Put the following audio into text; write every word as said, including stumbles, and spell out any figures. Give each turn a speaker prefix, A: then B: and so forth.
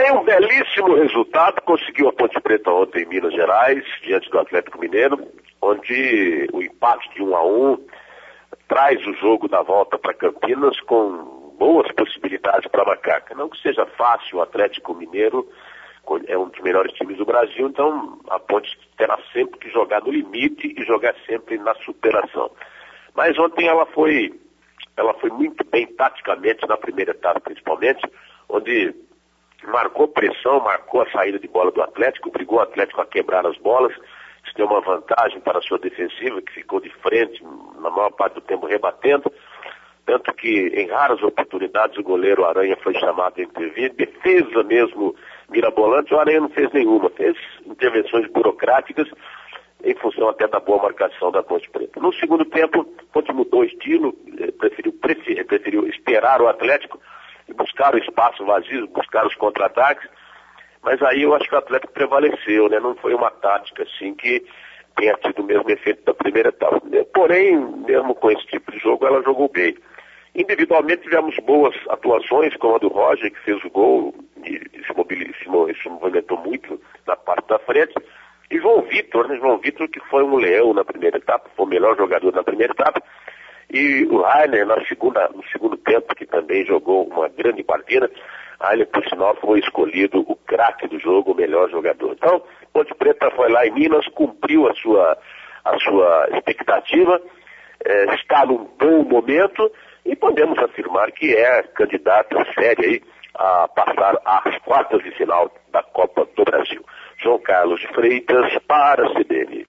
A: Bem, um belíssimo resultado conseguiu a Ponte Preta ontem em Minas Gerais, diante do Atlético Mineiro, onde o empate de um a um traz o jogo da volta para Campinas com boas possibilidades para a Macaca. Não que seja fácil, o Atlético Mineiro é um dos melhores times do Brasil, então a Ponte terá sempre que jogar no limite e jogar sempre na superação. Mas ontem ela foi, ela foi muito bem taticamente na primeira etapa, principalmente, onde marcou pressão, marcou a saída de bola do Atlético, brigou o Atlético a quebrar as bolas. Isso deu uma vantagem para a sua defensiva, que ficou de frente, na maior parte do tempo rebatendo. Tanto que, em raras oportunidades, o goleiro Aranha foi chamado a intervir. Defesa mesmo mirabolante, o Aranha não fez nenhuma. Fez intervenções burocráticas, em função até da boa marcação da Ponte Preta. No segundo tempo, a Ponte mudou o estilo, preferiu, preferiu, preferiu esperar o Atlético e buscar o espaço vazio, buscar os contra-ataques. Mas aí eu acho que o Atlético prevaleceu, né? Não foi uma tática assim que tenha tido o mesmo efeito da primeira etapa. Porém, mesmo com esse tipo de jogo, ela jogou bem. Individualmente tivemos boas atuações, como a do Roger, que fez o gol e se mobilizou, se movimentou muito na parte da frente. E João Vitor, né? João Vitor, que foi um leão na primeira etapa, foi o melhor jogador na primeira etapa. E o Rainer, na segunda, no segundo tempo, que também jogou uma grande partida. Rainer, por sinal, foi escolhido o craque do jogo, o melhor jogador. Então, Ponte Preta foi lá em Minas, cumpriu a sua, a sua expectativa, eh, está num bom momento e podemos afirmar que é candidata séria aí a passar às quartas de final da Copa do Brasil. João Carlos de Freitas para a C B N.